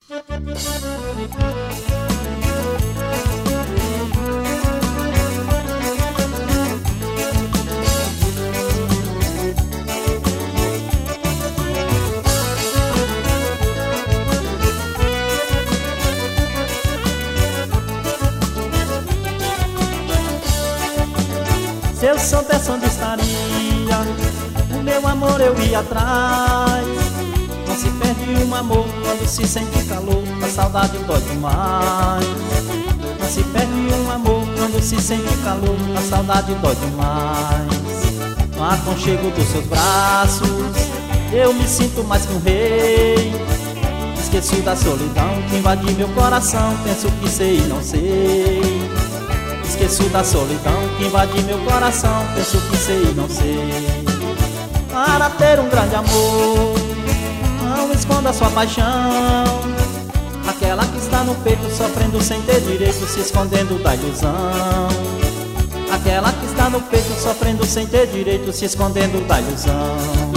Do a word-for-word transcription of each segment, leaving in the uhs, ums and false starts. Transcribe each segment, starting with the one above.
Se eu soubesse onde estaria, o meu amor eu ia atrás. Não se perde um amor quando se sente calor, a saudade dói demais. Não se perde um amor quando se sente calor, a saudade dói demais. No aconchego dos seus braços, eu me sinto mais que um rei. Esqueço da solidão que invade meu coração, penso que sei e não sei. Esqueço da solidão que invade meu coração, penso que sei e não sei. Para ter um grande amor, não esconda sua paixão. Aquela que está no peito sofrendo sem ter direito, se escondendo da ilusão. Aquela que está no peito sofrendo sem ter direito, se escondendo da ilusão.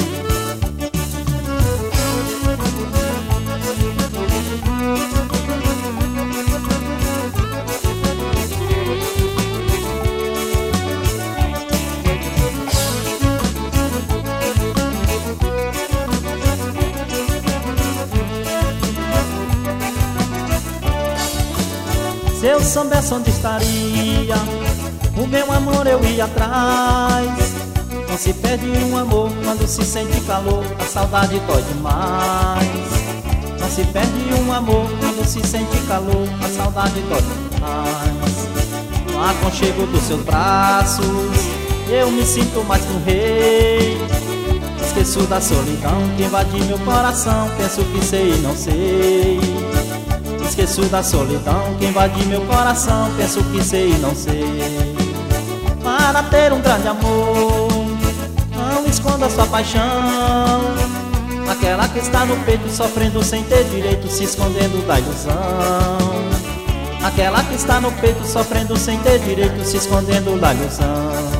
Se eu soubesse onde estaria, o meu amor eu ia atrás. Não se perde um amor quando se sente calor, a saudade dói demais. Não se perde um amor quando se sente calor, a saudade dói demais. No aconchego dos seus braços, eu me sinto mais que um rei. Esqueço da solidão que invade meu coração, penso que sei e não sei. Esqueço da solidão que invade meu coração, penso que sei e não sei. Para ter um grande amor, não esconda sua paixão. Aquela que está no peito sofrendo sem ter direito, se escondendo da ilusão. Aquela que está no peito sofrendo sem ter direito, se escondendo da ilusão.